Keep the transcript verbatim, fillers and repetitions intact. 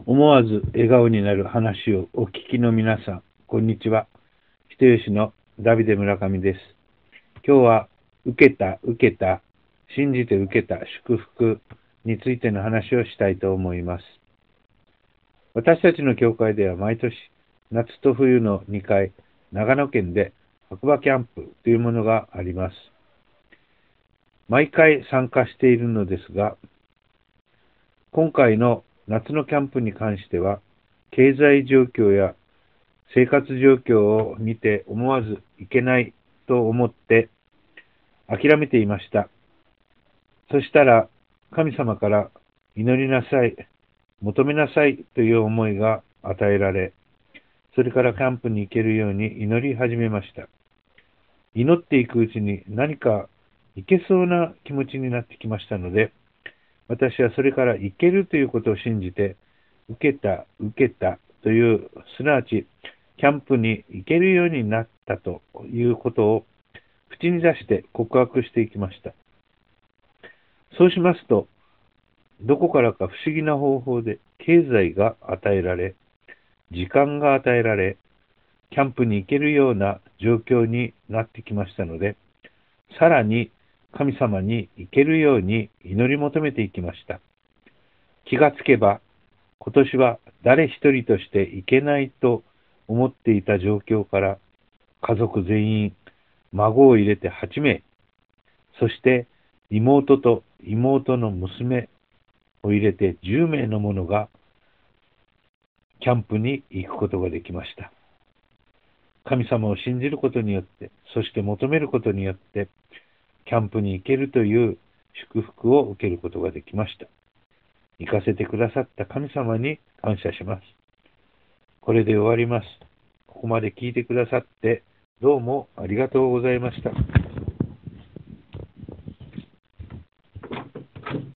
思わず笑顔になる話をお聞きの皆さん、こんにちは。人吉のダビデ村上です。今日は、受けた、受けた、信じて受けた祝福についての話をしたいと思います。私たちの教会では毎年、夏と冬のにかい、長野県で白馬キャンプというものがあります。毎回参加しているのですが、今回の夏のキャンプに関しては、経済状況や生活状況を見て思わずいけないと思って諦めていました。そしたら神様から祈りなさい、求めなさいという思いが与えられ、それからキャンプに行けるように祈り始めました。祈っていくうちに何かいけそうな気持ちになってきましたので、私はそれからいけるということを信じて、受けた、受けたという、すなわち、キャンプに行けるようになったということを口に出して告白していきました。そうしますと、どこからか不思議な方法で経済が与えられ、時間が与えられ、キャンプに行けるような状況になってきましたので、さらに神様に行けるように祈り求めていきました。気がつけば、今年は誰一人として行けないと思っていた状況から、家族全員、孫を入れてはちめい、そして妹と妹の娘を入れてじゅうめいの者がキャンプに行くことができました。神様を信じることによって、そして求めることによって、キャンプに行けるという祝福を受けることができました。行かせてくださった神様に感謝します。これで終わります。ここまで聞いてくださってどうもありがとうございました。